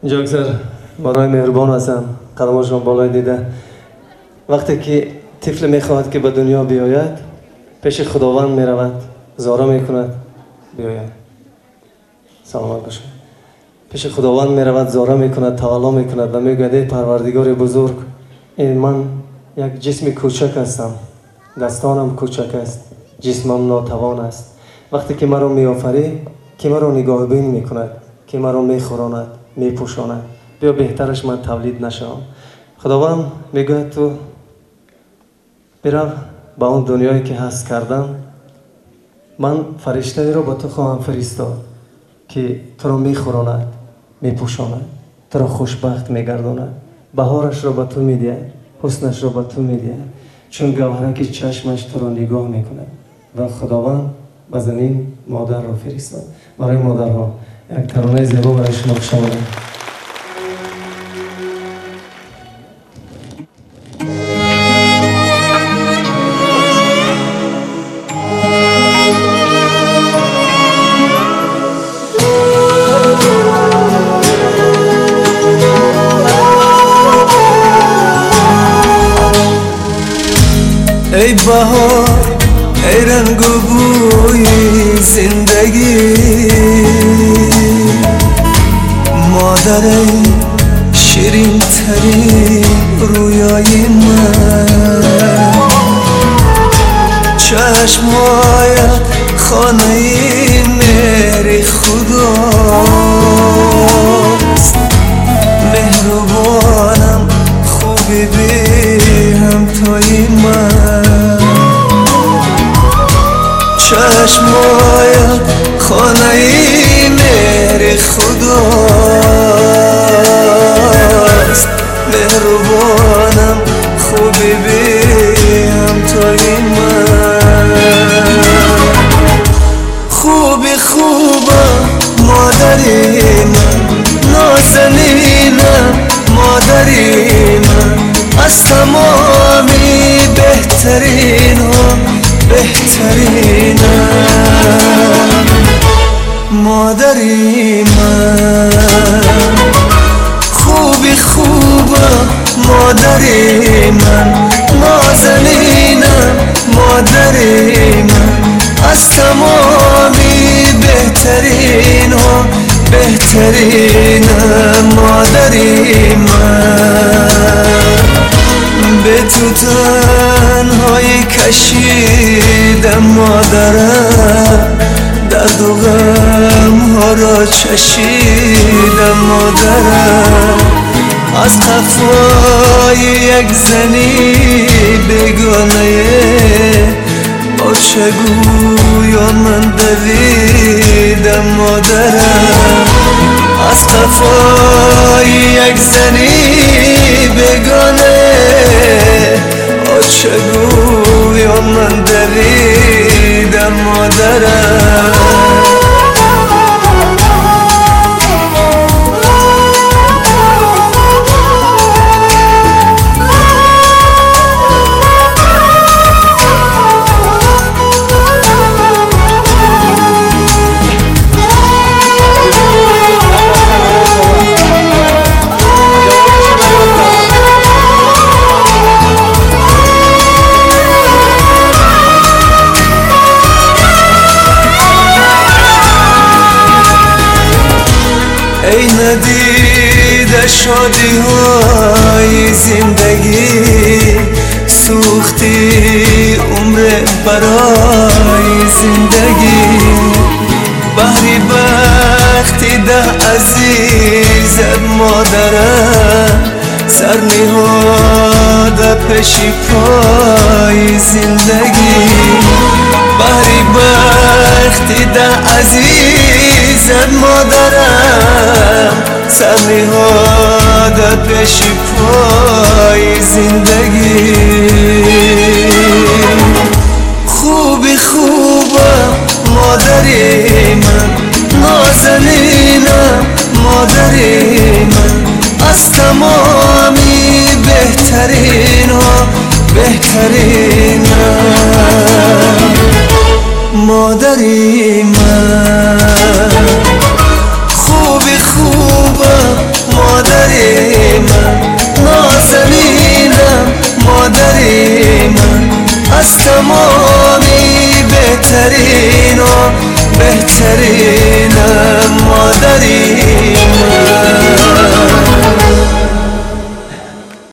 اینجا اکثر مادرای مهربان هستن، قدماشون بالای دیده. وقتی که طفل میخواهد که به دنیا بیاید، پیش خداوند میرود، زارا میکند بیاید. سلامت باشه. پیش خداوند میرود، زارا میکند، توالا میکند و میگوید ای پروردگار بزرگ، این من یک جسم کوچک هستم، دستانم کوچک است، جسمم ناتوان است. وقتی که مرا میآفری، که مرا نگاه بین میکند، که مرا میخوراند، میپوشاند، بیا بهترش من تولید نشوم. خداوند میگوید تو برو با اون دنیایی که هست کردم، من فرشته رو با تو خواهم فرستاد که تو رو میخوراند، میپوشاند، تو رو خوشبخت میگرداند، بهارش رو با تو میدهد، حسنش رو با تو میدهد، چون گوهره که چشمش تو رو نگاه میکند. و خداوند به زمین مادر رو فرستاد. برای مادرها یک ترانه زیبا برای شما خوش آمدید. ای بهار، ای رنگ و بوی زندگی، مادر ای شیرین ترین رویای من، چشمهایت خانه ای مهر خداست، مهربانم خوبی بی همتای من، چشمهایت خانه ای مهر خداست، مهربانم خوبی بی همتای من، خوبی خوبم مادری من، نازنینم مادری من، از تمامی بهترین ها بهترینم مادری من، خوبی خوبم مادری من، نازنینم مادری من، از تمامی بهترین ها بهترینم مادری من، به تو تنهایی کشیدم مادرم، درد و غم ها را چشیدم مادرم، از قفای یک زنی بیگانه با چگویا من دویدم مادرم، از قفای یک زنی بیگانه چگویا من دویدم مادرم. ای ندیده شادی های زندگی، سوختی عمر برای زندگی، بحری بختی ده عزیزت مادرم، سر نهاده پیشی پای زندگی، بحری بختی ده عزیزت مادرم، سر نهاده پیشی پای زندگی، خوبی خوبم مادری من، نازنینم مادری من، از تمامی بهترین ها بهترینم مادری من، خوبی خوب بهترین و بهترین